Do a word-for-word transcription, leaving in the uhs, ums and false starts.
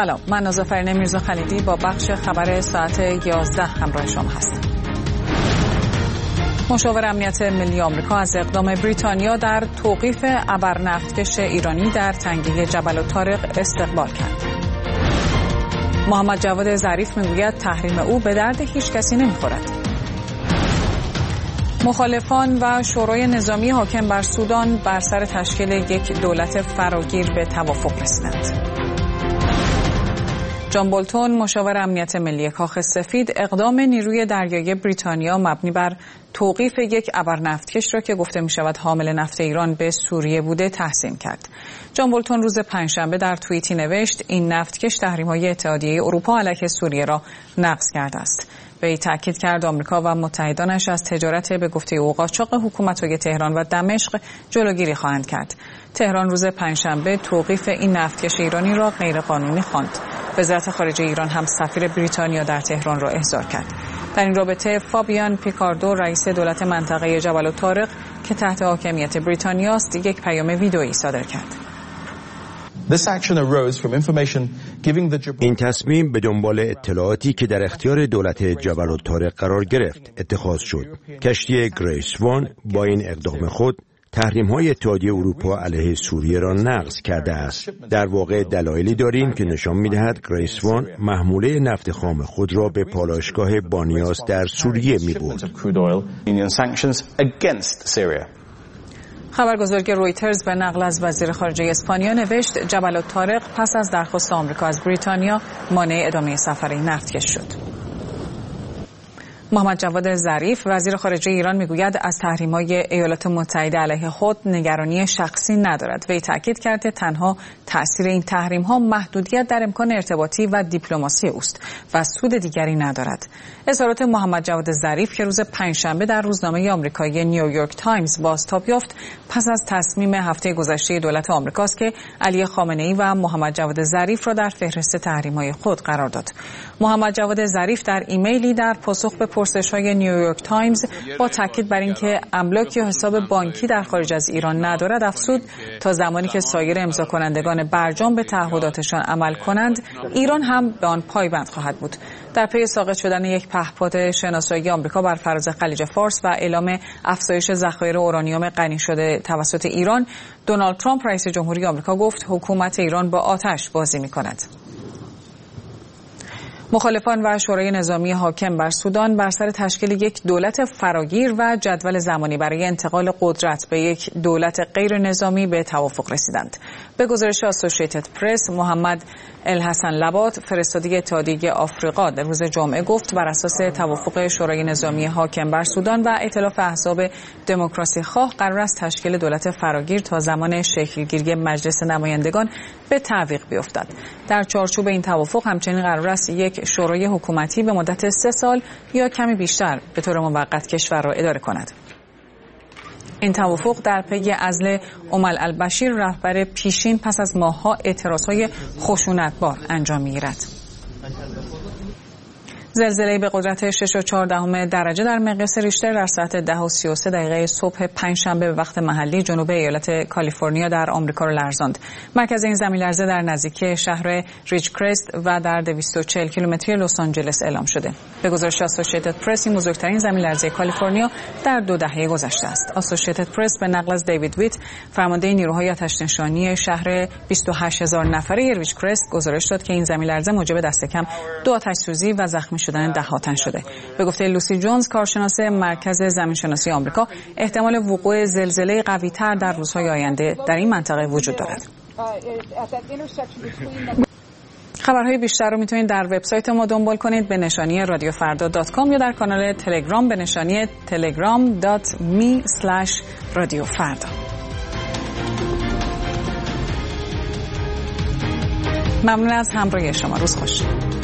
سلام، من نازافرین میرزا خلیدی با بخش خبر ساعت یازده همراه شما هستم. مشاور امنیت ملی آمریکا از اقدام بریتانیا در توقیف ابرنفتکش ایرانی در تنگه جبل الطارق استقبال کرد. محمد جواد ظریف میگوید تحریم او به درد هیچ کسی نمیخورد. مخالفان و شورای نظامی حاکم بر سودان بر سر تشکیل یک دولت فراگیر به توافق رسیدند. جان بولتون مشاور امنیت ملی کاخ سفید اقدام نیروی دریایی بریتانیا مبنی بر توقیف یک ابرنفتکش را که گفته می شود حامل نفت ایران به سوریه بوده تحسین کرد. جان بولتون روز پنجشنبه در توییتی نوشت این نفتکش تحریم‌های اتحادیه اروپا علیه سوریه را نقض کرده است. وی تاکید کرد آمریکا و متحدانش از تجارت به گفته او قاچاق حکومت‌های تهران و دمشق جلوگیری خواهند کرد. تهران روز پنجشنبه توقیف این نفتکش ایرانی را غیرقانونی خواند. وزارت خارجه ایران هم سفیر بریتانیا در تهران را احضار کرد. در این رابطه فابیان پیکاردو رئیس دولت منطقه جبل الطارق که تحت حاکمیت بریتانیا است یک پیام ویدئویی صادر کرد. این تصمیم به دنبال اطلاعاتی که در اختیار دولت جبل الطارق قرار گرفت اتخاذ شد. کشتی گریس وان با این اقدام خود تحریم‌های اتحادیه اروپا علیه سوریه را نقض کرده است. در واقع دلایلی داریم که نشان می‌دهد گریس وان محموله نفت خام خود را به پالایشگاه بانیاس در سوریه می‌برد. خبرگزاری رویترز به نقل از وزیر خارجه اسپانیا نوشت جبل الطارق پس از درخواست آمریکا از بریتانیا مانع ادامه سفر این نفتکش شد. محمد جواد ظریف وزیر خارجه ایران میگوید از تحریم‌های ایالات متحده علیه خود نگرانی شخصی ندارد. وی تاکید کرده تنها تأثیر این تحریم‌ها محدودیت در امکان ارتباطی و دیپلماسی اوست و سود دیگری ندارد. اظهارات محمد جواد ظریف که روز پنجشنبه در روزنامه آمریکایی نیویورک تایمز بازتاب یافت پس از تصمیم هفته گذشته دولت آمریکاست که علی خامنه‌ای و محمد جواد ظریف را در فهرست تحریم‌های خود قرار داد. محمد جواد ظریف در ایمیلی در پاسخ به پرسش‌های نیویورک تایمز با تاکید بر اینکه املاک یا حساب بانکی در خارج از ایران ندارد افزود تا زمانی که سایر امضا کنندگان برجام به تعهداتشان عمل کنند ایران هم به آن پایبند خواهد بود. در پی ساقط شدن یک پهپاد شناسایی آمریکا بر فراز خلیج فارس و اعلام افزایش ذخایر اورانیوم غنی شده توسط ایران، دونالد ترامپ رئیس جمهوری آمریکا گفت حکومت ایران با آتش بازی می‌کند. مخالفان و شورای نظامی حاکم بر سودان بر سر تشکیل یک دولت فراگیر و جدول زمانی برای انتقال قدرت به یک دولت غیر نظامی به توافق رسیدند. به گزارش اسوسییتد پرس، محمد الحسن لبات فرستاده اتحادیه آفریقا در روز جمعه گفت بر اساس توافق شورای نظامی حاکم بر سودان و ائتلاف احزاب دموکراسی خواه قرار است تشکیل دولت فراگیر تا زمان شکلگیری مجلس نمایندگان به تعویق بیفتد. در چارچوب این توافق همچنین قرار است یک شورای حکومتی به مدت سه سال یا کمی بیشتر به طور موقت کشور را اداره کند. این توافق در پی عزل عمر البشیر رهبر پیشین پس از ماه‌ها اعتراضهای خشونتبار انجام می‌گیرد. زلزله به قدرت شش و چهار دهم درجه در مقیاس ریشتر در ساعت ده و سی و سه دقیقه صبح پنجشنبه به وقت محلی جنوب ایالت کالیفرنیا در آمریکا را لرزاند. مرکز این زمین لرزه در نزدیکی شهر ریچ کرست و در دویست و چهل کیلومتری لس آنجلس اعلام شده. به گزارش اسوسییتد پرس این بزرگترین زمین لرزه کالیفرنیا در دو دهه گذشته است. اسوسییتد پرس به نقل از دیوید ویت فرمانده نیروهای آتش‌نشانی شهر بیست و هشت هزار نفره ریچ کرست گزارش داد که این زمین لرزه موجب دست کم دو آتش‌سوزی و زخمی شدن ده ها تن شده. به گفته لوسی جونز کارشناس مرکز زمینشناسی آمریکا احتمال وقوع زلزله قوی‌تر در روزهای آینده در این منطقه وجود دارد. خبرهای بیشتر رو میتونید در وبسایت ما دنبال کنید به نشانی رادیو فردا دات کام یا در کانال تلگرام به نشانی تلگرام دات می اسلش رادیو فردا. ممنون از همراهی شما. روز خوش.